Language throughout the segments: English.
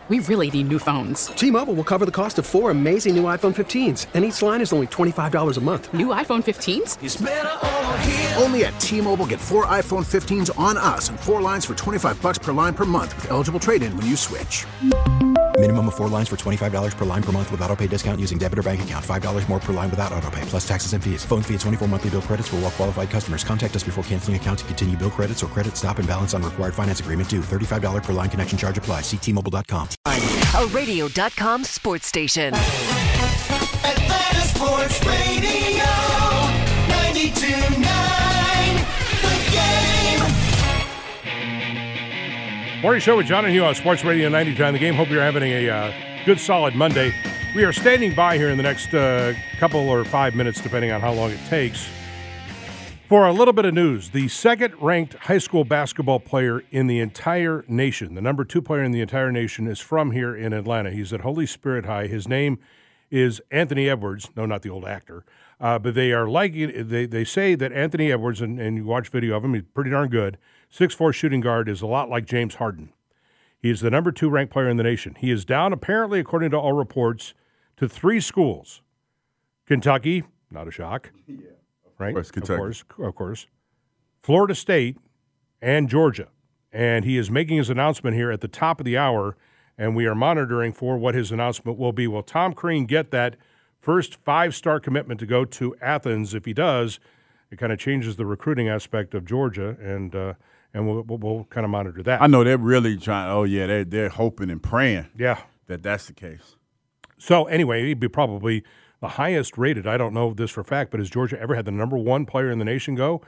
We really need new phones. T-Mobile will cover the cost of 4 amazing new iPhone 15s, and each line is only $25 a month. New iPhone 15s? It's better over here. Only at T-Mobile, get 4 iPhone 15s on us and 4 lines for $25 per line per month with eligible trade-in when you switch. Minimum of 4 lines for $25 per line per month with autopay discount using debit or bank account. $5 more per line without autopay, plus taxes and fees. Phone fee at 24 monthly bill credits for well-qualified customers. Contact us before canceling account to continue bill credits or credit stop and balance on required finance agreement due. $35 per line connection charge applies. See T-Mobile.com. A Radio.com sports station. Atlanta Sports Radio 92.9 The Game. Morning show with John and Hugh on Sports Radio 92.9 The Game. Hope you're having a good, solid Monday. We are standing by here in the next couple or 5 minutes, depending on how long it takes, for a little bit of news. The second-ranked high school basketball player in the entire nation, the number 2 player in the entire nation, is from here in Atlanta. He's at Holy Spirit High. His name is Anthony Edwards. No, not the old actor. But they are they say that Anthony Edwards, and you watch video of him, he's pretty darn good, 6'4" shooting guard, is a lot like James Harden. He is the number 2 ranked player in the nation. He is down, apparently, according to all reports, to 3 schools. Kentucky, not a shock. Yeah. Right? Of course. Florida State and Georgia. And he is making his announcement here at the top of the hour, and we are monitoring for what his announcement will be. Will Tom Crean get that first 5-star commitment to go to Athens? If he does, it kind of changes the recruiting aspect of Georgia, and we'll kind of monitor that. I know they're really trying. Oh, yeah, they're hoping and praying that that's the case. So, anyway, he'd be probably – the highest rated, I don't know this for a fact, but has Georgia ever had the number 1 player in the nation go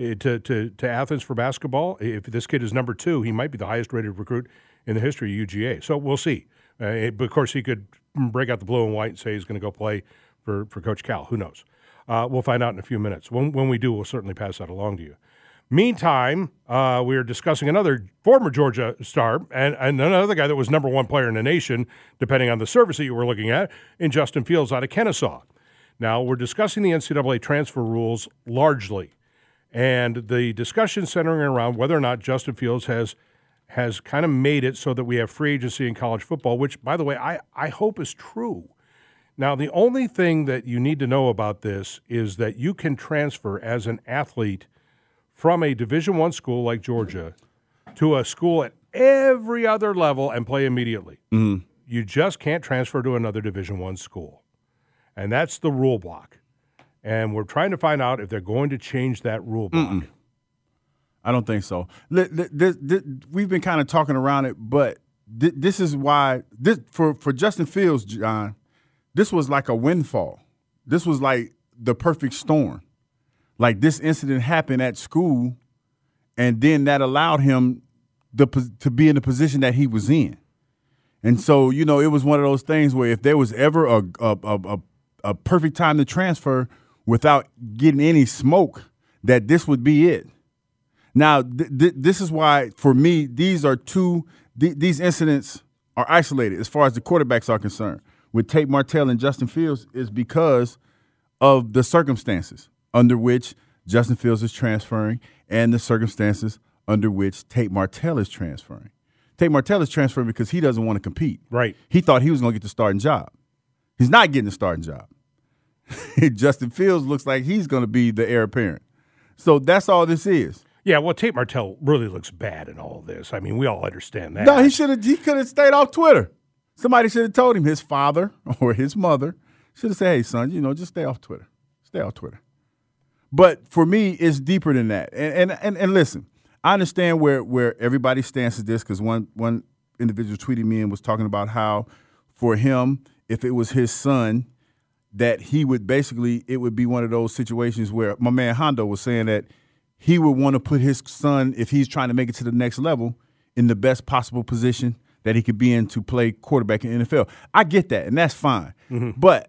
to Athens for basketball? If this kid is number 2, he might be the highest rated recruit in the history of UGA. So we'll see. But of course, he could break out the blue and white and say he's going to go play for Coach Cal. Who knows? We'll find out in a few minutes. When we do, we'll certainly pass that along to you. Meantime, we are discussing another former Georgia star and another guy that was number 1 player in the nation, depending on the service that you were looking at, in Justin Fields out of Kennesaw. Now, we're discussing the NCAA transfer rules largely, and the discussion centering around whether or not Justin Fields has kind of made it so that we have free agency in college football, which, by the way, I hope is true. Now, the only thing that you need to know about this is that you can transfer as an athlete from a Division I school like Georgia to a school at every other level and play immediately. Mm-hmm. You just can't transfer to another Division I school. And that's the rule block. And we're trying to find out if they're going to change that rule block. I don't think so. We've been kind of talking around it, but this is why for Justin Fields, John, this was like a windfall. This was like the perfect storm. Like this incident happened at school, and then that allowed him to be in the position that he was in. And so, it was one of those things where if there was ever a perfect time to transfer without getting any smoke, that this would be it. Now, this is why, for me, these incidents are isolated as far as the quarterbacks are concerned. With Tate Martell and Justin Fields is because of the circumstances under which Justin Fields is transferring and the circumstances under which Tate Martell is transferring. Tate Martell is transferring because he doesn't want to compete. Right. He thought he was going to get the starting job. He's not getting the starting job. Justin Fields looks like he's going to be the heir apparent. So that's all this is. Yeah, well, Tate Martell really looks bad in all of this. I mean, we all understand that. No, he could have stayed off Twitter. Somebody should have told him, his father or his mother should have said, hey, son, just stay off Twitter. Stay off Twitter. But for me, it's deeper than that. And listen, I understand where everybody stands to this, because one individual tweeted me and was talking about how for him, if it was his son, that he would it would be one of those situations where my man Hondo was saying that he would want to put his son, if he's trying to make it to the next level, in the best possible position that he could be in to play quarterback in the NFL. I get that, and that's fine. Mm-hmm. But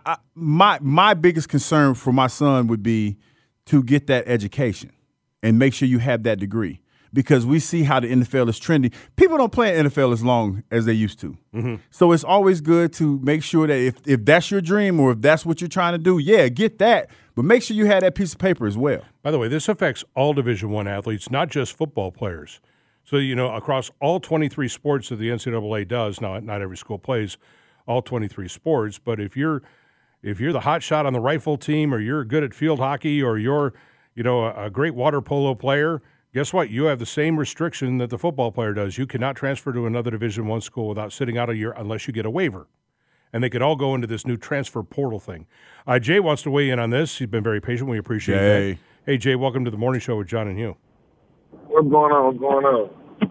my biggest concern for my son would be to get that education and make sure you have that degree, because we see how the NFL is trending. People don't play in NFL as long as they used to. Mm-hmm. So it's always good to make sure that if that's your dream or if that's what you're trying to do, get that. But make sure you have that piece of paper as well. By the way, this affects all Division I athletes, not just football players. So, across all 23 sports that the NCAA does, now not every school plays all 23 sports, but if you're the hot shot on the rifle team, or you're good at field hockey, or you're, a great water polo player, guess what? You have the same restriction that the football player does. You cannot transfer to another Division I school without sitting out a year unless you get a waiver. And they could all go into this new transfer portal thing. Jay wants to weigh in on this. He's been very patient. We appreciate that. Hey, Jay, welcome to the morning show with John and Hugh. What's going on? What's going on?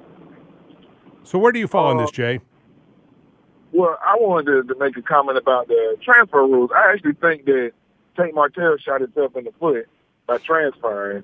So where do you fall on this, Jay? Well, I wanted to make a comment about the transfer rules. I actually think that Tate Martell shot himself in the foot by transferring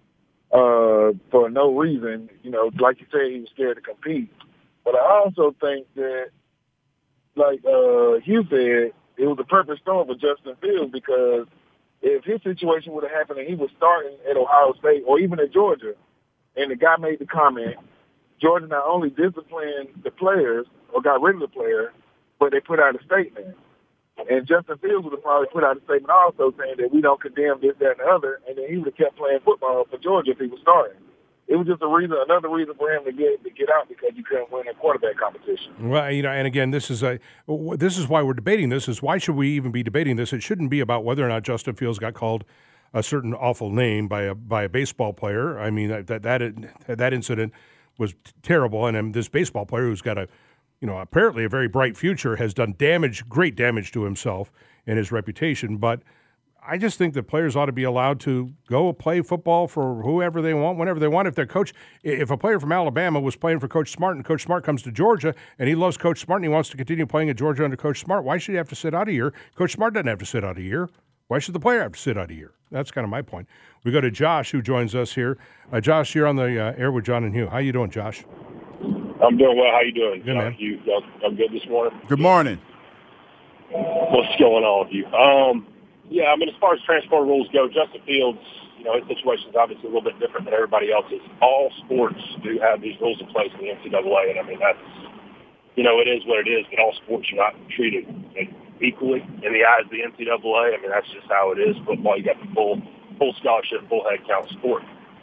for no reason. Like you said, he was scared to compete. But I also think that, like Hugh said, it was a perfect storm for Justin Fields, because if his situation would have happened and he was starting at Ohio State or even at Georgia, and the guy made the comment, Georgia not only disciplined the players or got rid of the player, but they put out a statement. And Justin Fields would have probably put out a statement also saying that we don't condemn this, that, and the other, and then he would have kept playing football for Georgia if he was starting. It was just another reason for him to get out, because you couldn't win a quarterback competition. Well, and again, this is why we're debating this. Is why should we even be debating this? It shouldn't be about whether or not Justin Fields got called a certain awful name by a baseball player. I mean, that incident was terrible, and this baseball player who's got apparently a very bright future has done great damage to himself and his reputation. But I just think that players ought to be allowed to go play football for whoever they want, whenever they want. If a player from Alabama was playing for Coach Smart, and Coach Smart comes to Georgia and he loves Coach Smart and he wants to continue playing at Georgia under Coach Smart, why should he have to sit out a year? Coach Smart doesn't have to sit out a year. Why should the player have to sit out a year? That's kind of my point. We go to Josh, who joins us here. Josh, you're on the air with John and Hugh. How you doing, Josh? I'm doing well. How you doing? Good, man. Y'all good this morning? Good morning. What's going on with you? As far as transfer rules go, Justin Fields, his situation is obviously a little bit different than everybody else's. All sports do have these rules in place in the NCAA, and that's, it is what it is, but all sports are not treated equally in the eyes of the NCAA. That's just how it is. Football, you got the full scholarship, full head count sport.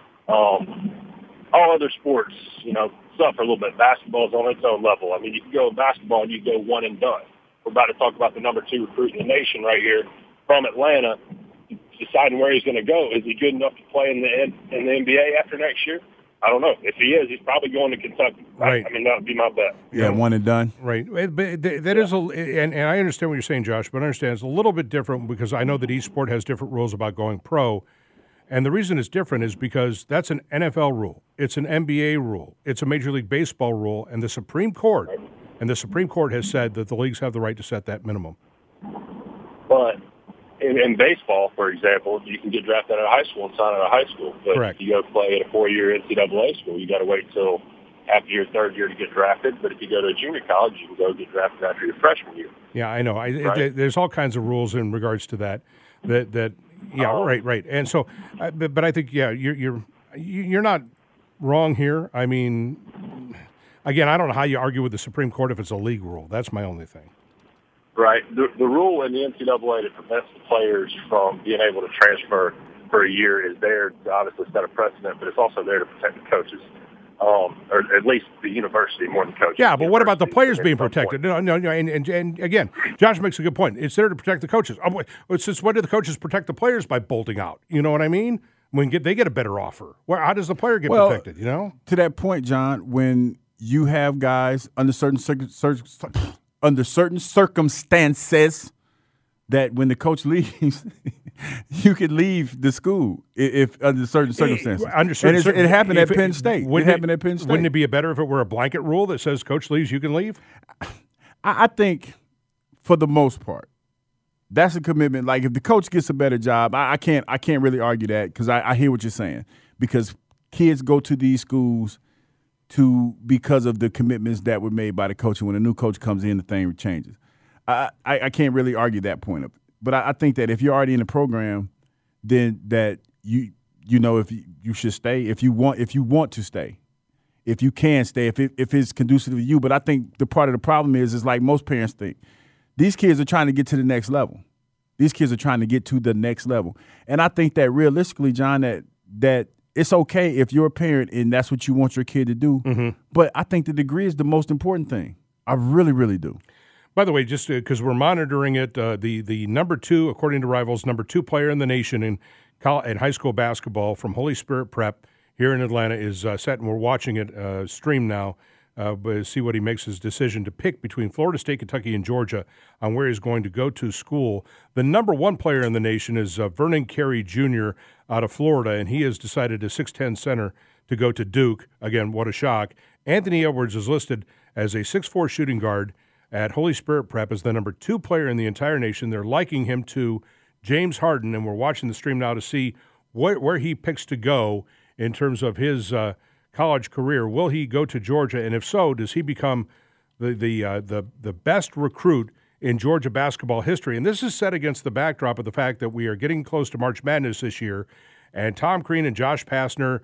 All other sports, suffer a little bit. Basketball is on its own level. You can go basketball and you go one and done. We're about to talk about the number 2 recruit in the nation right here from Atlanta, deciding where he's going to go. Is he good enough to play in the NBA after next year? I don't know. If he is, he's probably going to Kentucky. Right. That would be my bet. Yeah, one and done. Right. But that is and I understand what you're saying, Josh, but I understand it's a little bit different, because I know that each sport has different rules about going pro. And the reason it's different is because that's an NFL rule. It's an NBA rule. It's a Major League Baseball rule. And the Supreme Court has said that the leagues have the right to set that minimum. But in baseball, for example, you can get drafted out of high school and sign out of high school. But Correct. if you go play at a 4-year NCAA school, you got to wait until after your third year to get drafted. But if you go to a junior college, you can go get drafted after your freshman year. Yeah, I know. Right? There's all kinds of rules in regards to that. Right. And so, but I think you're not wrong here. Again, I don't know how you argue with the Supreme Court if it's a league rule. That's my only thing. Right. The rule in the NCAA that prevents the players from being able to transfer for a year is there to obviously set a precedent, but it's also there to protect the coaches, or at least the university more than coaches. Yeah, but what about the players being protected? No, and again, Josh makes a good point. It's there to protect the coaches. Since when do the coaches protect the players by bolting out? You know what I mean? They get a better offer. How does the player get protected? To that point, John, when you have guys under certain circumstances that when the coach leaves, you could leave the school if under certain circumstances. It happened at Penn State. Wouldn't it be better if it were a blanket rule that says coach leaves, you can leave? I think for the most part, that's a commitment. Like if the coach gets a better job, I can't really argue that, because I hear what you're saying, because kids go to these schools because of the commitments that were made by the coach, and when a new coach comes in, the thing changes. I can't really argue that point of it. But I think that if you're already in the program, then that you if you should stay, if you want to stay, if you can stay, if it's conducive to you. But I think the part of the problem is like most parents think, these kids are trying to get to the next level. These kids are trying to get to the next level. And I think that realistically, John, that it's okay if you're a parent and that's what you want your kid to do. Mm-hmm. But I think the degree is the most important thing. I really, really do. By the way, just because we're monitoring it, the number 2, according to Rivals, number 2 player in the nation in high school basketball from Holy Spirit Prep here in Atlanta is set, and we're watching it stream now. But see what he makes his decision to pick between Florida State, Kentucky, and Georgia on where he's going to go to school. The number 1 player in the nation is Vernon Carey Jr. out of Florida, and he has decided a 6'10 center to go to Duke. Again, what a shock. Anthony Edwards is listed as a 6'4 shooting guard at Holy Spirit Prep as the number 2 player in the entire nation. They're liking him to James Harden, and we're watching the stream now to see where he picks to go in terms of his college career. Will he go to Georgia? And if so, does he become the best recruit in Georgia basketball history? And this is set against the backdrop of the fact that we are getting close to March Madness this year, and Tom Crean and Josh Pastner,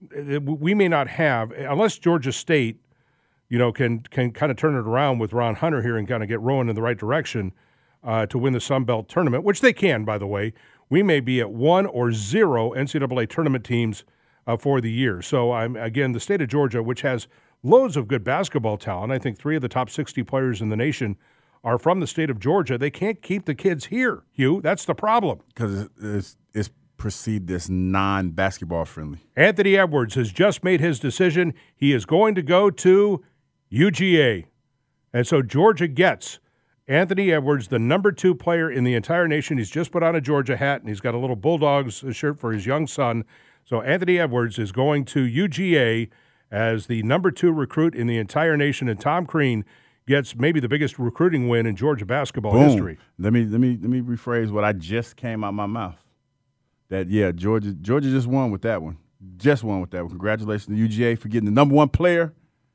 we may not have, unless Georgia State, can kind of turn it around with Ron Hunter here and kind of get rolling in the right direction to win the Sun Belt tournament, which they can, by the way. We may be at 1 or 0 NCAA tournament teams for the year. So, again, the state of Georgia, which has loads of good basketball talent, I think 3 of the top 60 players in the nation are from the state of Georgia. They can't keep the kids here, Hugh. That's the problem. Because it's perceived as non-basketball friendly. Anthony Edwards has just made his decision. He is going to go to UGA. And so Georgia gets Anthony Edwards, the number 2 player in the entire nation. He's just put on a Georgia hat, and he's got a little Bulldogs shirt for his young son. So Anthony Edwards is going to UGA as the number 2 recruit in the entire nation, and Tom Crean gets maybe the biggest recruiting win in Georgia basketball history. Let me rephrase what I just came out my mouth. That Georgia just won with that one. Just won with that one. Congratulations to UGA for getting the number 1 player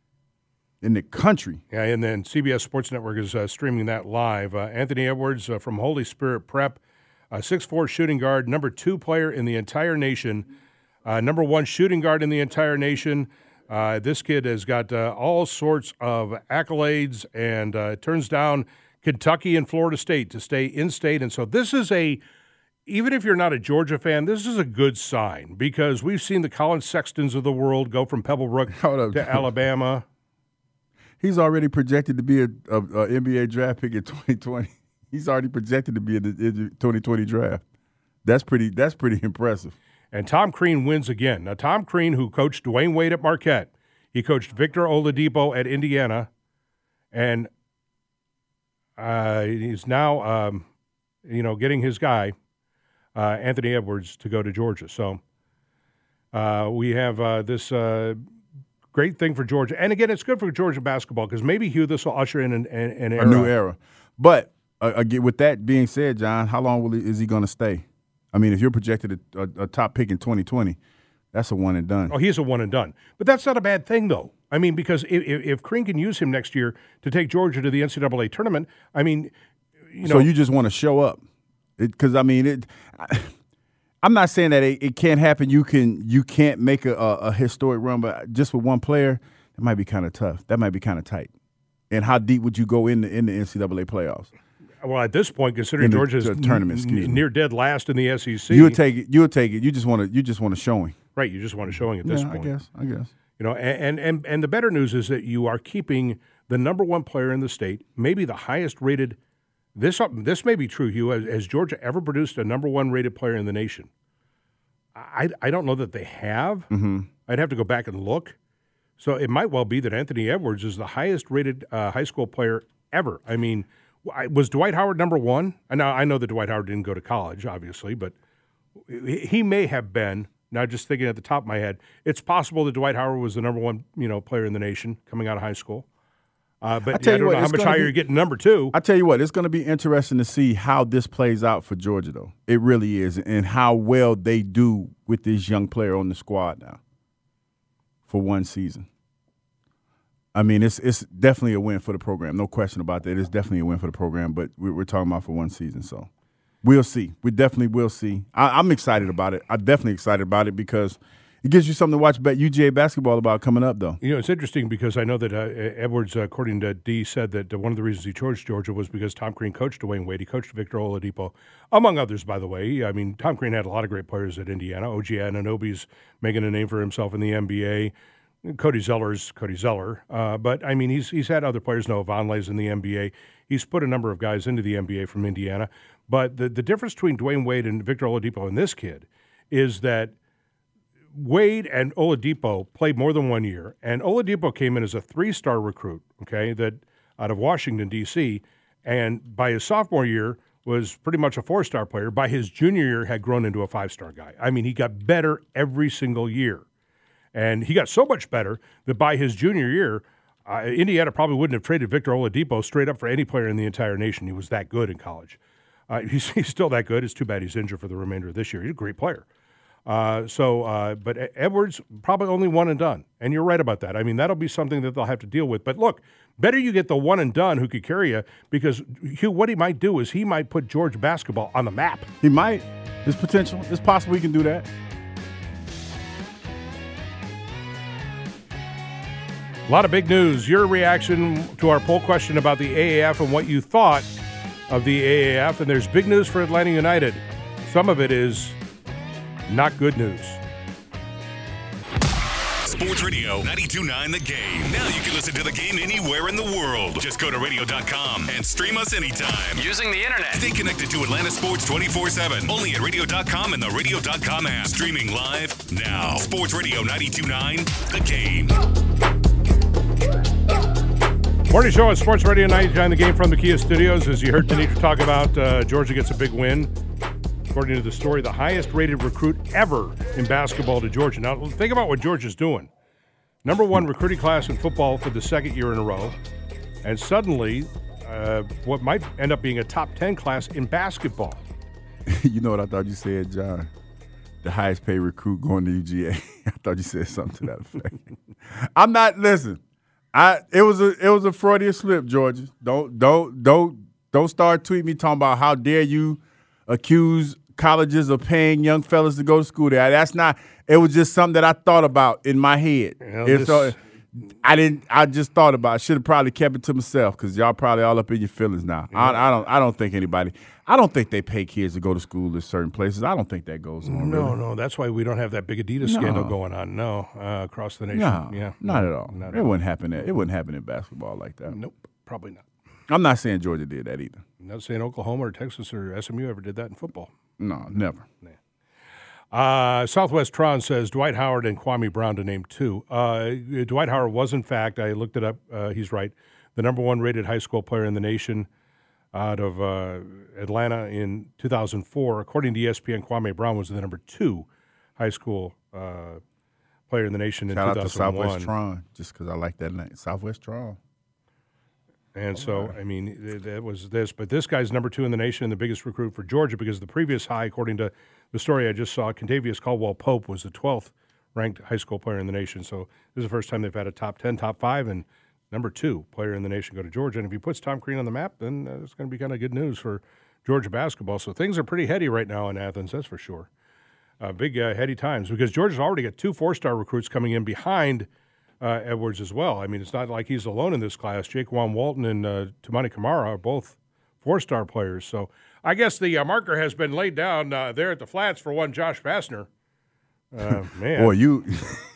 in the country. Yeah, and then CBS Sports Network is streaming that live. Anthony Edwards from Holy Spirit Prep, 6'4 shooting guard, number 2 player in the entire nation. Number 1 shooting guard in the entire nation. This kid has got all sorts of accolades and turns down Kentucky and Florida State to stay in-state. And so this is even if you're not a Georgia fan, this is a good sign because we've seen the Colin Sextons of the world go from Pebblebrook to Alabama. He's already projected to be a NBA draft pick in 2020. He's already projected to be in the 2020 draft. That's pretty impressive. And Tom Crean wins again. Now, Tom Crean, who coached Dwayne Wade at Marquette, he coached Victor Oladipo at Indiana, and he's now, getting his guy, Anthony Edwards, to go to Georgia. So we have this great thing for Georgia. And, again, it's good for Georgia basketball because maybe, Hugh, this will usher in an era. A new era. But, again, with that being said, John, how long is he going to stay? I mean, if you're projected a top pick in 2020, that's a one and done. Oh, he's a one and done. But that's not a bad thing, though. I mean, because if Crean can use him next year to take Georgia to the NCAA tournament, I mean, So you just want to show up. Because, I'm not saying that it can't happen. You can't make a historic run, but just with one player, it might be kind of tough. That might be kind of tight. And how deep would you go in the NCAA playoffs? Well, at this point, considering Georgia's tournament, near dead last in the SEC, you would take it. You would take it. You just want a showing, right? You just want a showing at this point. I guess. And the better news is that you are keeping the number 1 player in the state, maybe the highest rated. This may be true, Hugh. Has Georgia ever produced a number 1 rated player in the nation? I don't know that they have. Mm-hmm. I'd have to go back and look. So it might well be that Anthony Edwards is the highest rated high school player ever. I mean. Was Dwight Howard number 1? I know that Dwight Howard didn't go to college, obviously, but he may have been. Now, just thinking at the top of my head, it's possible that Dwight Howard was the number 1, player in the nation coming out of high school. But I don't know how much higher you're getting number 2. I tell you what, it's going to be interesting to see how this plays out for Georgia, though. It really is, and how well they do with this young player on the squad now for one season. I mean, it's definitely a win for the program. No question about that. It's definitely a win for the program, but we're talking about for one season. So we'll see. We definitely will see. I'm excited about it. I'm definitely excited about it because It gives you something to watch UGA basketball about coming up, though. You know, it's interesting because I know that Edwards, according to D, said that one of the reasons he chose Georgia was because Tom Crean coached Dwayne Wade. He coached Victor Oladipo, among others, by the way. I mean, Tom Crean had a lot of great players at Indiana. OG Anunoby's making a name for himself in the NBA. Cody Zeller's Cody Zeller. But, I mean, he's had other players. Noah Vonleh's in the NBA. He's put a number of guys into the NBA from Indiana. But the difference between Dwayne Wade and Victor Oladipo and this kid is that Wade and Oladipo played more than 1 year, and Oladipo came in as a 3-star recruit, okay, that out of Washington, D.C., and by his sophomore year was pretty much a 4-star player. By his junior year, had grown into a 5-star guy. I mean, he got better every single year, and he got so much better that by his junior year, Indiana probably wouldn't have traded Victor Oladipo straight up for any player in the entire nation. He was that good in college. He's still that good. It's too bad he's injured for the remainder of this year. He's a great player. But Edwards probably only one and done, and you're right about that. I mean, that'll be something that they'll have to deal with. But look, better you get the one and done who could carry you, because Hugh, what he might do is he might put Georgia basketball on the map. He might. There's potential. It's possible he can do that. A lot of big news. Your reaction to our poll question about the AAF and what you thought of the AAF, and there's big news for Atlanta United. Some of it is not good news. Sports Radio 92.9 The Game. Now you can listen to the game anywhere in the world. Just go to radio.com and stream us anytime. Using the internet. Stay connected to Atlanta Sports 24/7. Only at radio.com and the radio.com app. Streaming live now. Sports Radio 92.9 The Game. Morning show on Sports Radio 92.9 The Game from the Kia Studios. As you heard Denitra talk about, Georgia gets a big win. According to the story, the highest-rated recruit ever in basketball to Georgia. Now, think about what Georgia's doing. Number 1 recruiting class in football for the second year in a row. And suddenly, what might end up being a top 10 class in basketball. You know what I thought you said, John? The highest-paid recruit going to UGA. I thought you said something to that effect. I'm not, listen. It was a Freudian slip, Georgia. Don't start tweeting me talking about how dare you accuse colleges of paying young fellas to go to school there. That's not. It was just something that I thought about in my head. I just thought about it. Should have probably kept it to myself because y'all probably all up in your feelings now. Yeah. I don't think anybody. I don't think they pay kids to go to school at certain places. I don't think that goes on. No. That's why we don't have that big Adidas scandal going on. Across the nation. No, not at all. It wouldn't happen. It wouldn't happen in basketball like that. Nope, probably not. I'm not saying Georgia did that either. I'm not saying Oklahoma or Texas or SMU ever did that in football. No, never. Southwest Tron says Dwight Howard and Kwame Brown to name 2. Dwight Howard was, in fact, I looked it up, he's right, the number 1 rated high school player in the nation out of Atlanta in 2004. According to ESPN, Kwame Brown was the number 2 high school player in the nation in 2001. Shout out to Southwest Tron, just because I like that name, Southwest Tron. And so, I mean, that was this. But this guy's number 2 in the nation and the biggest recruit for Georgia because the previous high, according to the story I just saw, Contavious Caldwell-Pope was the 12th ranked high school player in the nation. So this is the first time they've had a top 10, top 5, and number 2 player in the nation go to Georgia. And if he puts Tom Crean on the map, then it's going to be kind of good news for Georgia basketball. So things are pretty heady right now in Athens, that's for sure. Big heady times because Georgia's already got 2 4-star recruits coming in behind Edwards as well. I mean, it's not like he's alone in this class. Jaquan Walton and Tumani Kamara are both 4-star players. So I guess the marker has been laid down there at the Flats for one Josh Pastner. Man. Boy, you.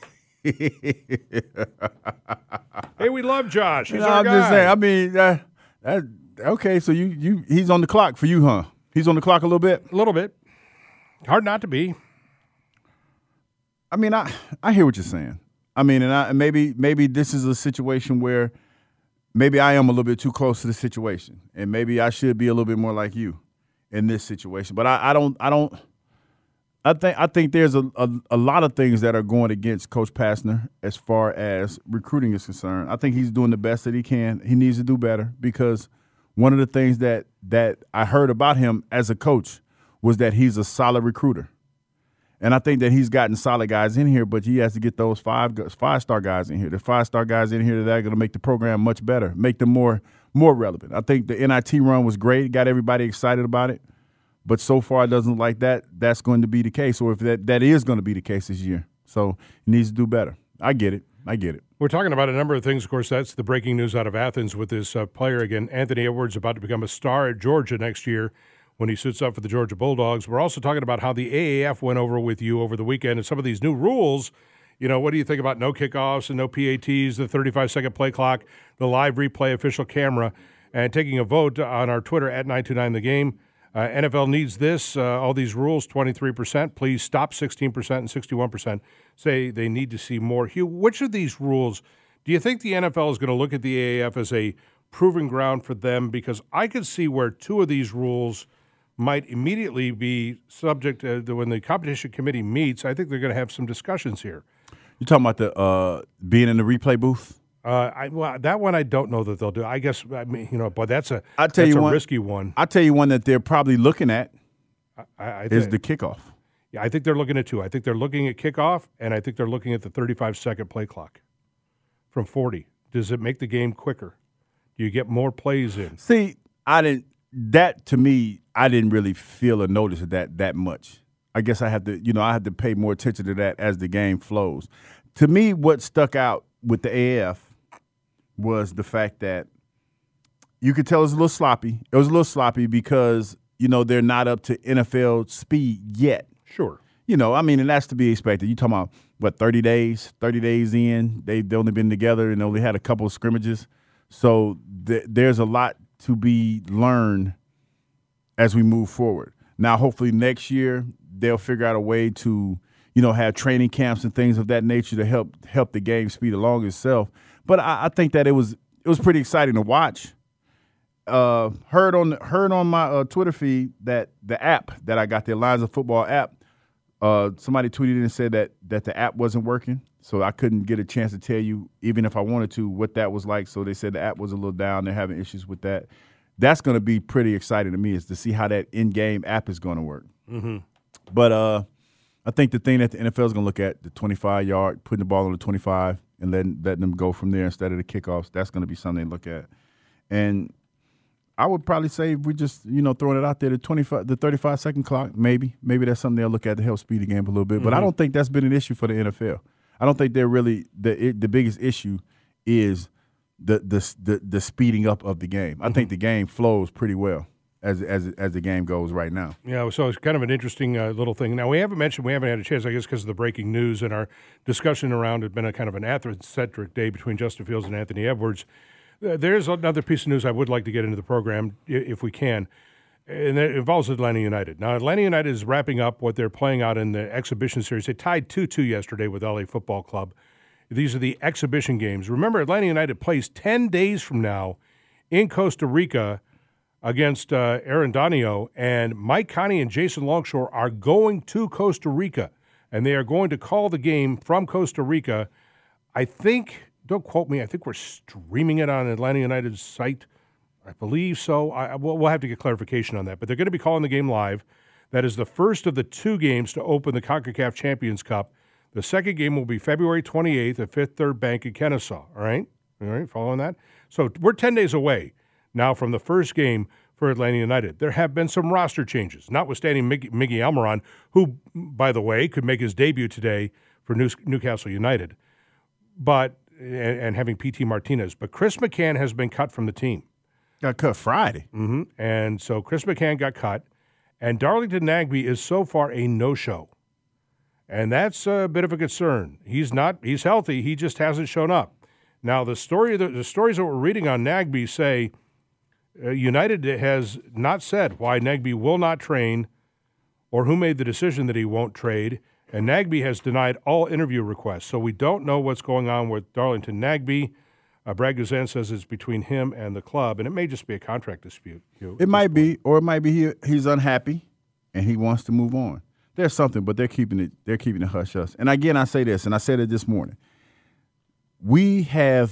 Hey, we love Josh. He's I'm just saying. I mean, okay, so he's on the clock for you, huh? He's on the clock a little bit? A little bit. Hard not to be. I mean, I hear what you're saying. I mean, and maybe this is a situation where maybe I am a little bit too close to the situation, and maybe I should be a little bit more like you in this situation. But I think there's a lot of things that are going against Coach Pastner as far as recruiting is concerned. I think he's doing the best that he can. He needs to do better because one of the things that I heard about him as a coach was that he's a solid recruiter. And I think that he's gotten solid guys in here, but he has to get those 5-star guys in here. The 5-star guys in here that are going to make the program much better, make them more relevant. I think the NIT run was great, got everybody excited about it. But so far it doesn't look like that's going to be the case, or if that is going to be the case this year. So he needs to do better. I get it. We're talking about a number of things. Of course, that's the breaking news out of Athens with this player again. Anthony Edwards about to become a star at Georgia next year when he suits up for the Georgia Bulldogs. We're also talking about how the AAF went over with you over the weekend and some of these new rules. What do you think about no kickoffs and no PATs, the 35-second play clock, the live replay official camera, and taking a vote on our Twitter at 929thegame. NFL needs this, all these rules, 23%. Please stop, 16%, and 61% say they need to see more. Hugh, which of these rules do you think the NFL is going to look at the AAF as a proving ground for them? Because I could see where two of these rules might immediately be subject to when the competition committee meets. I think they're going to have some discussions here. You talking about the being in the replay booth? That one I don't know that they'll do. I guess but that's a risky one. I'll tell you one that they're probably looking at is the kickoff. Yeah, I think they're looking at two. I think they're looking at kickoff, and I think they're looking at the 35-second play clock from 40. Does it make the game quicker? Do you get more plays in? See, I didn't really feel or notice that much. I guess I have to pay more attention to that as the game flows. To me, what stuck out with the AAF was the fact that you could tell it was a little sloppy. It was a little sloppy because, they're not up to NFL speed yet. Sure. And that's to be expected. You talking about, 30 days? 30 days in, they've only been together and only had a couple of scrimmages. So there's a lot to be learned as we move forward. Now, hopefully next year they'll figure out a way to, have training camps and things of that nature to help the game speed along itself. But I think that it was pretty exciting to watch. Heard on my Twitter feed that the app that I got, the Lines of Football app, somebody tweeted and said that the app wasn't working, so I couldn't get a chance to tell you, even if I wanted to, what that was like. So they said the app was a little down. They're having issues with that. That's going to be pretty exciting to me, is to see how that in-game app is going to work. Mm-hmm. But I think the thing that the NFL is going to look at, the 25-yard, putting the ball on the 25 and letting them go from there instead of the kickoffs, that's going to be something they look at. And I would probably say if we just, throwing it out there, the 35-second clock, maybe that's something they'll look at to help speed the game a little bit. But I don't think that's been an issue for the NFL. I don't think they're really the biggest issue is the speeding up of the game. I think the game flows pretty well as the game goes right now. Yeah, so it's kind of an interesting little thing. Now, we haven't had a chance, I guess, because of the breaking news and our discussion around it, been a kind of an Athens-centric day between Justin Fields and Anthony Edwards. There's another piece of news I would like to get into the program, if we can, and it involves Atlanta United. Now, Atlanta United is wrapping up what they're playing out in the exhibition series. They tied 2-2 yesterday with LA Football Club. These are the exhibition games. Remember, Atlanta United plays 10 days from now in Costa Rica against Arendano, and Mike Connie and Jason Longshore are going to Costa Rica, and they are going to call the game from Costa Rica. I think, don't quote me, I think we're streaming it on Atlanta United's site. I believe so. We'll have to get clarification on that, but they're going to be calling the game live. That is the first of the two games to open the CONCACAF Champions Cup. The second game will be February 28th at Fifth Third Bank in Kennesaw. All right, following that? So we're 10 days away now from the first game for Atlanta United. There have been some roster changes, notwithstanding Miggy Almiron, who, by the way, could make his debut today for Newcastle United, but and having P.T. Martinez. But Chris McCann has been cut from the team. Got cut Friday. Mm-hmm. And so Chris McCann got cut, and Darlington Nagbe is so far a no-show. And that's a bit of a concern. He's healthy, he just hasn't shown up. Now, the stories that we're reading on Nagbe say United has not said why Nagbe will not train or who made the decision that he won't trade, and Nagbe has denied all interview requests. So we don't know what's going on with Darlington Nagbe. Brad Guzan says it's between him and the club, and it may just be a contract dispute. It might be, or it might be he's unhappy and he wants to move on. There's something, but they're keeping it hush-hush. And again, I say this, and I said it this morning. We've had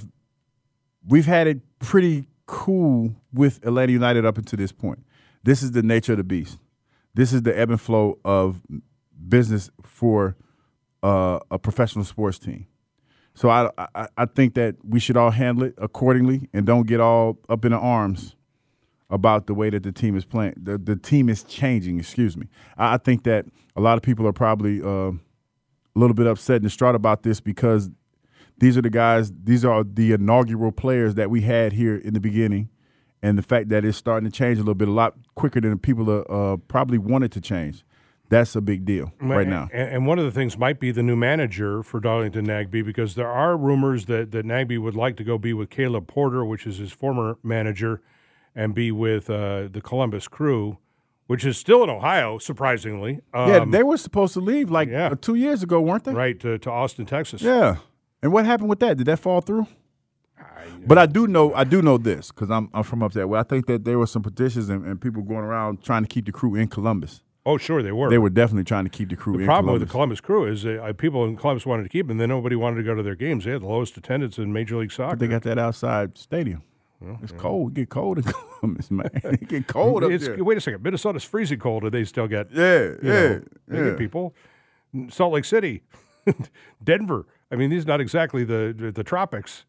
it pretty cool with Atlanta United up until this point. This is the nature of the beast. This is the ebb and flow of business for a professional sports team. So I think that we should all handle it accordingly and don't get all up in the arms about the way that the team is playing. The team is changing, excuse me. I think that a lot of people are probably a little bit upset and distraught about this because these are the inaugural players that we had here in the beginning, and the fact that it's starting to change a lot quicker than people probably wanted to change. That's a big deal right now. And one of the things might be the new manager for Darlington Nagbe, because there are rumors that Nagbe would like to go be with Caleb Porter, which is his former manager, and be with the Columbus Crew, which is still in Ohio, surprisingly. They were supposed to leave 2 years ago, weren't they? Right, to Austin, Texas. Yeah. And what happened with that? Did that fall through? But I do know this because I'm from up that way. I think that there were some petitions and people going around trying to keep the Crew in Columbus. Oh, sure, they were. They were definitely trying to keep the Crew in Columbus. The problem with the Columbus Crew is people in Columbus wanted to keep them, and then nobody wanted to go to their games. They had the lowest attendance in Major League Soccer. But they got that outside stadium. Well, it's cold. It get cold in Columbus, man. It get cold up there. Wait a second. Minnesota's freezing cold, and they still get they get people. Salt Lake City, Denver. I mean, these are not exactly the tropics.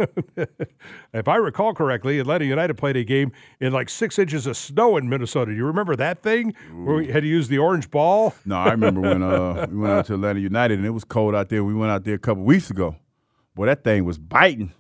If I recall correctly, Atlanta United played a game in 6 inches of snow in Minnesota. You remember that thing where we had to use the orange ball? No, I remember when we went out to Atlanta United and it was cold out there. We went out there a couple weeks ago. Boy, that thing was biting.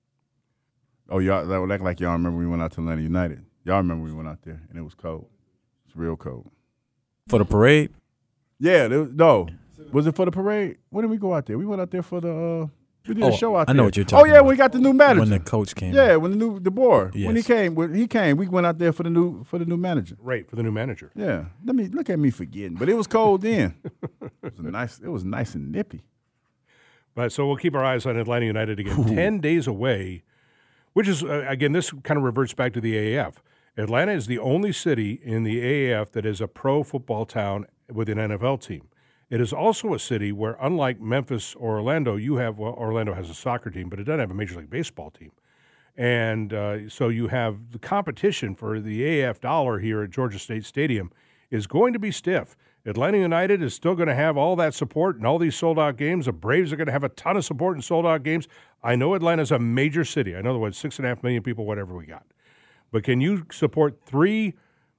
Oh, y'all act like y'all remember we went out to Atlanta United. Y'all remember we went out there and it was cold. It's real cold. For the parade? Yeah, no. Was it for the parade? When did we go out there? We went out there for the we did a show out there. I know what you're talking about. Oh, yeah, we got the new manager. When the coach came. Yeah, when the board. Yes. When he came, we went out there for the new manager. Right, for the new manager. Yeah. Look at me forgetting. But it was cold then. It was nice and nippy. But so we'll keep our eyes on Atlanta United again. Ooh. 10 days away, which is, again, this kind of reverts back to the AAF. Atlanta is the only city in the AAF that is a pro football town with an NFL team. It is also a city where, unlike Memphis or Orlando, Orlando has a soccer team, but it doesn't have a Major League Baseball team. And so you have the competition for the AAF dollar here at Georgia State Stadium is going to be stiff. Atlanta United is still going to have all that support and all these sold-out games. The Braves are going to have a ton of support and sold-out games. I know Atlanta's a major city. I know there was 6.5 million people, whatever we got. But can you support 30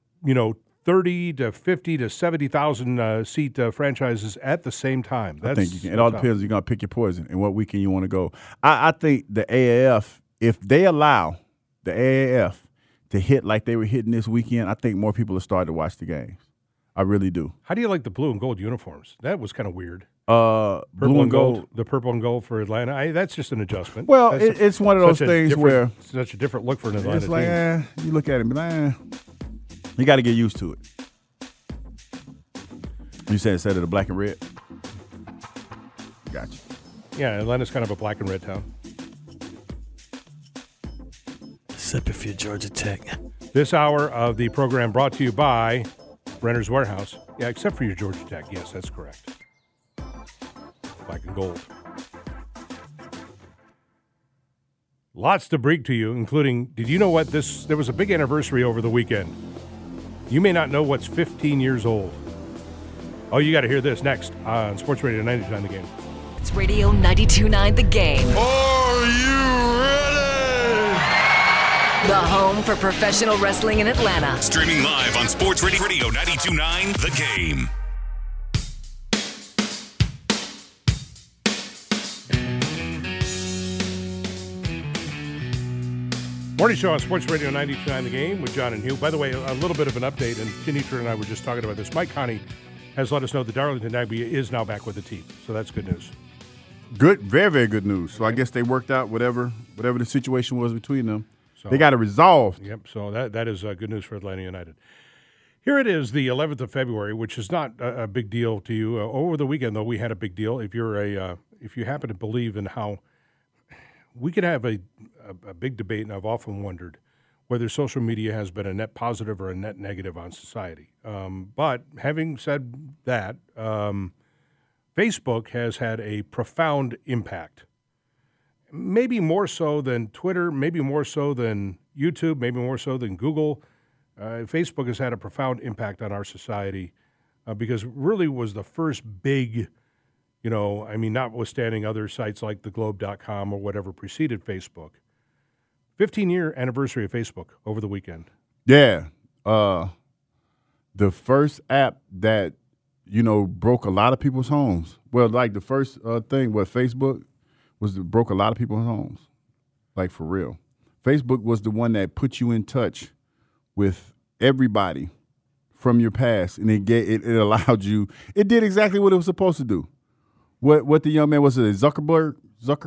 to 50 to 70,000 seat franchises at the same time? I think you can. It all depends. You're going to pick your poison and what weekend you want to go. I think the AAF, if they allow the AAF to hit like they were hitting this weekend, I think more people will start to watch the games. I really do. How do you like the blue and gold uniforms? That was kind of weird. Blue and gold. The purple and gold for Atlanta. That's just an adjustment. Well, it's one of those things where such a different look for an Atlanta it's like, team. You look at it, but you got to get used to it. You said instead of the black and red? Gotcha. Yeah, Atlanta's kind of a black and red town. Except if you're Georgia Tech. This hour of the program brought to you by Renter's Warehouse. Yeah, except for your Georgia Tech. Yes, that's correct. Black and gold. Lots to bring to you, including, did you know what there was a big anniversary over the weekend. You may not know what's 15 years old. Oh, you got to hear this next on Sports Radio 92.9 The Game. It's Radio 92.9 The Game. Are you ready? The home for professional wrestling in Atlanta. Streaming live on Sports Radio 92.9 The Game. Morning show on Sports Radio 92.9 The Game with John and Hugh. By the way, a little bit of an update, and Kenitra and I were just talking about this. Mike Connie has let us know that Darlington Nagbe is now back with the team, so that's good news. Good, very, very good news. So I guess they worked out whatever the situation was between them. So, they got it resolved. Yep, so that is good news for Atlanta United. Here it is, the 11th of February, which is not a big deal to you. Over the weekend, though, we had a big deal. If you happen to believe in how we could have a big debate, and I've often wondered whether social media has been a net positive or a net negative on society. But having said that, Facebook has had a profound impact. Maybe more so than Twitter, maybe more so than YouTube, maybe more so than Google. Facebook has had a profound impact on our society because it really was the first big, notwithstanding other sites like theglobe.com or whatever preceded Facebook. 15-year anniversary of Facebook over the weekend. Yeah. The first app that broke a lot of people's homes. Well, like the first thing, Facebook broke a lot of people's homes, like for real. Facebook was the one that put you in touch with everybody from your past, and it allowed you. It did exactly what it was supposed to do. What the young man was, it Zuckerberg,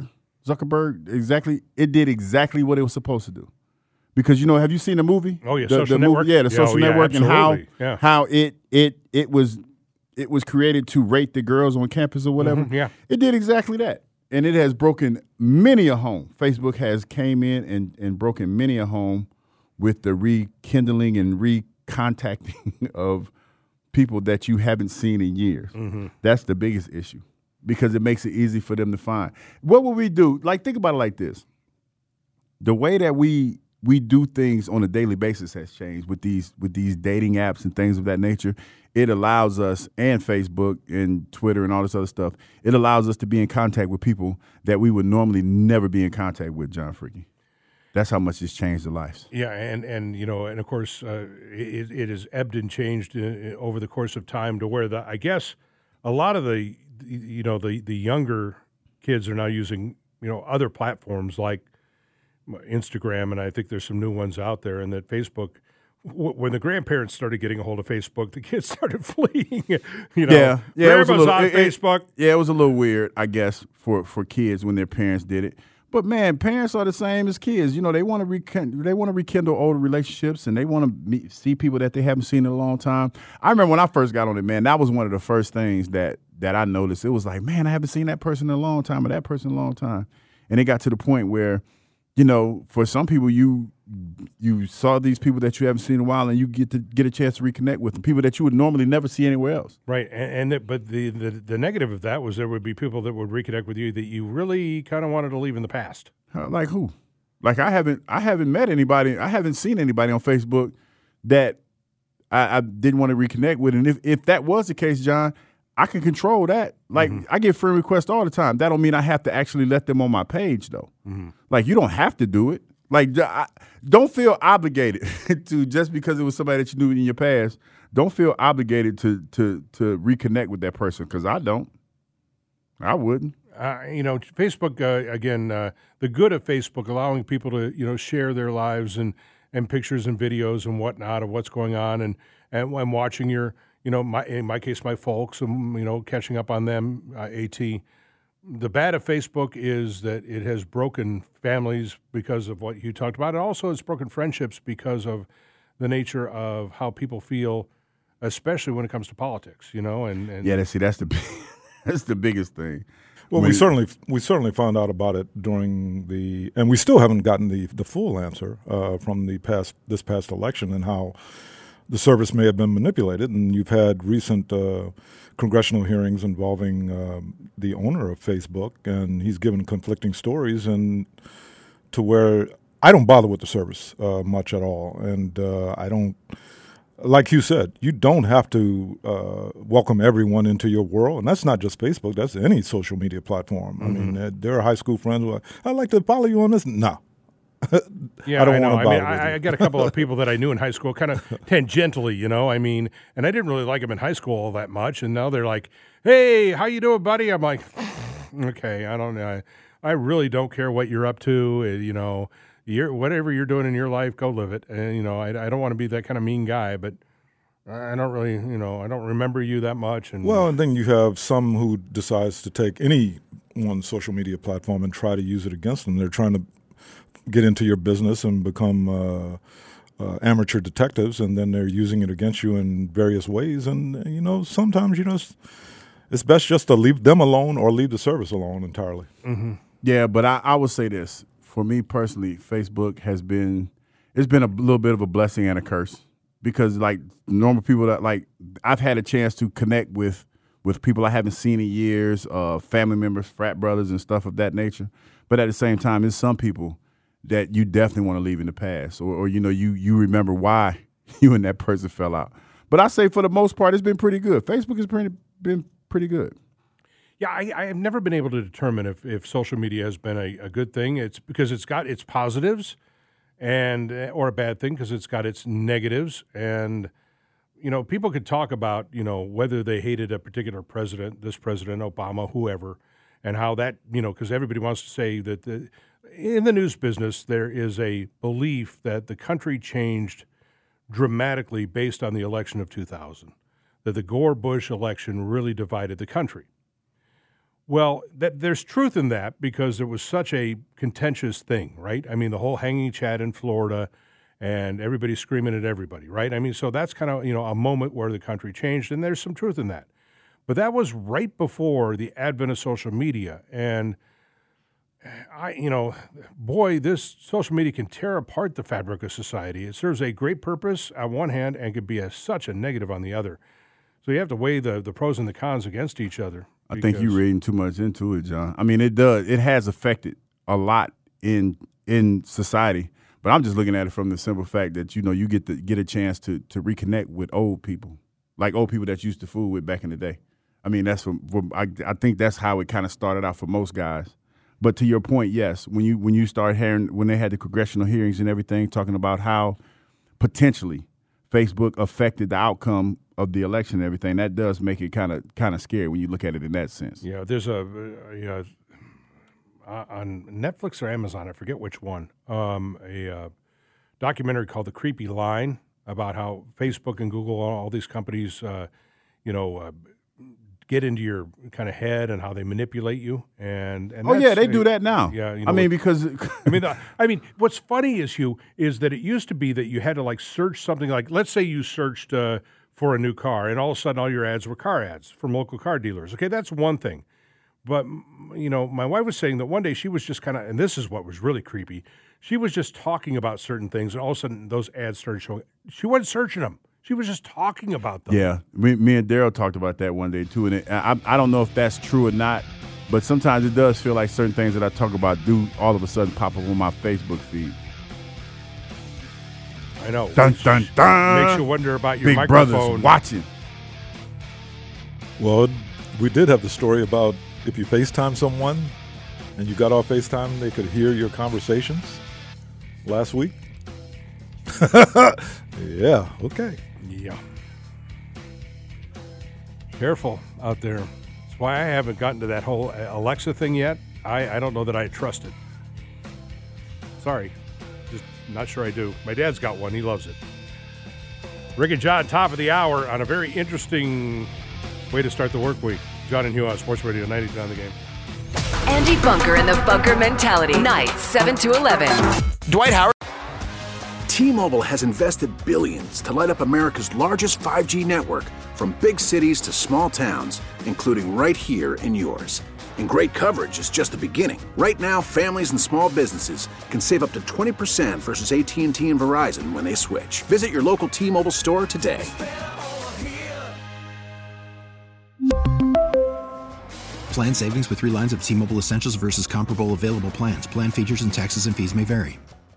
exactly. It did exactly what it was supposed to do. Because have you seen the movie? Oh yeah, Social Network. Movie? Yeah, the Social Network, and how it was created to rate the girls on campus or whatever. Mm-hmm, yeah, it did exactly that, and it has broken many a home. Facebook has came in and broken many a home with the rekindling and recontacting of people that you haven't seen in years. Mm-hmm. That's the biggest issue because it makes it easy for them to find. What would we do? Like, think about it like this: the way that we do things on a daily basis has changed with these dating apps and things of that nature. It allows us, and Facebook and Twitter and all this other stuff, it allows us to be in contact with people that we would normally never be in contact with, John Freaky. That's how much it's changed their lives. Yeah, and of course, it has ebbed and changed over the course of time to where I guess a lot of the younger kids are now using other platforms like Instagram, and I think there's some new ones out there, and that Facebook. When the grandparents started getting a hold of Facebook, the kids started fleeing. Yeah, Grandma's on Facebook. It was a little weird, I guess, for kids when their parents did it. But man, parents are the same as kids. They want to rekindle older relationships, and they want to see people that they haven't seen in a long time. I remember when I first got on it, man. That was one of the first things that I noticed. It was like, man, I haven't seen that person in a long time, or that person in a long time, and it got to the point where, for some people, you saw these people that you haven't seen in a while, and you get a chance to reconnect with them, people that you would normally never see anywhere else. Right, but the negative of that was there would be people that would reconnect with you that you really kind of wanted to leave in the past. Like who? Like I haven't met anybody. I haven't seen anybody on Facebook that I didn't want to reconnect with. And if that was the case, John, I can control that. Like, I get friend requests all the time. That don't mean I have to actually let them on my page, though. Mm-hmm. Like, you don't have to do it. Like, don't feel obligated to, just because it was somebody that you knew in your past, don't feel obligated to reconnect with that person, because I don't. I wouldn't. Facebook, again, the good of Facebook, allowing people to, share their lives and pictures and videos and whatnot of what's going on, and watching your, in my case, my folks, and, catching up on them, AT. The bad of Facebook is that it has broken families because of what you talked about. And also it's broken friendships because of the nature of how people feel, especially when it comes to politics, and yeah, that's the biggest thing. Well, we certainly found out about it during and we still haven't gotten the full answer from this past election, and how the service may have been manipulated. And you've had recent congressional hearings involving the owner of Facebook, and he's given conflicting stories, and to where I don't bother with the service much at all. And I don't, like you said, you don't have to welcome everyone into your world. And that's not just Facebook, that's any social media platform. I mean, there are high school friends who are, I'd like to follow you on this. No. Yeah, I know. I got a couple of people that I knew in high school, kind of tangentially, and I didn't really like them in high school all that much. And now they're like, "Hey, how you doing, buddy?" I'm like, "Okay, I don't know. I really don't care what you're up to. Whatever you're doing in your life, go live it." And I don't want to be that kind of mean guy, but I don't really, I don't remember you that much. And well, and then you have some who decides to take any one social media platform and try to use it against them. They're trying to get into your business and become amateur detectives, and then they're using it against you in various ways. And, sometimes, it's best just to leave them alone or leave the service alone entirely. Mm-hmm. Yeah, but I would say this. For me personally, Facebook it's been a little bit of a blessing and a curse, because like normal people that I've had a chance to connect with people I haven't seen in years, family members, frat brothers and stuff of that nature. But at the same time, there's some people that you definitely want to leave in the past, or you remember why you and that person fell out. But I say for the most part, it's been pretty good. Facebook has been pretty good. Yeah, I have never been able to determine if social media has been a good thing. It's because it's got its positives, or a bad thing because it's got its negatives. And people could talk about, whether they hated a particular president, this president, Obama, whoever, and how that, because everybody wants to say that in the news business, there is a belief that the country changed dramatically based on the election of 2000, that the Gore-Bush election really divided the country. Well, there's truth in that because it was such a contentious thing, right? I mean, the whole hanging Chad in Florida and everybody screaming at everybody, right? I mean, so that's kind of, a moment where the country changed, and there's some truth in that. But that was right before the advent of social media. And this social media can tear apart the fabric of society. It serves a great purpose on one hand and could be such a negative on the other. So you have to weigh the pros and the cons against each other. I think you're reading too much into it, John. I mean, it does. It has affected a lot in society. But I'm just looking at it from the simple fact that, you get a chance to reconnect with old people, like old people that you used to fool with back in the day. I mean, I think that's how it kind of started out for most guys. But to your point, yes, when you start hearing, when they had the congressional hearings and everything, talking about how potentially Facebook affected the outcome of the election and everything, that does make it kind of scary when you look at it in that sense. Yeah, there's on Netflix or Amazon, I forget which one, a documentary called The Creepy Line about how Facebook and Google, all these companies, get into your kind of head and how they manipulate you. And they do that now. Yeah, because I mean, what's funny is that it used to be that you had to search something like, let's say you searched for a new car, and all of a sudden all your ads were car ads from local car dealers. Okay, that's one thing. But, my wife was saying that one day she was just kind of, and this is what was really creepy, she was just talking about certain things, and all of a sudden those ads started showing. She wasn't searching them. She was just talking about them. Yeah, me and Daryl talked about that one day, too, and I don't know if that's true or not, but sometimes it does feel like certain things that I talk about do all of a sudden pop up on my Facebook feed. I know. Dun, dun, dun. Makes you wonder about your Big microphone. Brother's watching. Well, we did have the story about if you FaceTime someone and you got off FaceTime, they could hear your conversations last week. Yeah, okay. Yeah. Careful out there. That's why I haven't gotten to that whole Alexa thing yet. I don't know that I trust it. Sorry. Just not sure I do. My dad's got one. He loves it. Rick and John, top of the hour on a very interesting way to start the work week. John and Hugh on Sports Radio 90 on the game. Andy Bunker and the Bunker Mentality. Nights 7 to 11. Dwight Howard. T-Mobile has invested billions to light up America's largest 5G network, from big cities to small towns, including right here in yours. And great coverage is just the beginning. Right now, families and small businesses can save up to 20% versus AT&T and Verizon when they switch. Visit your local T-Mobile store today. Plan savings with 3 lines of T-Mobile Essentials versus comparable available plans. Plan features and taxes and fees may vary.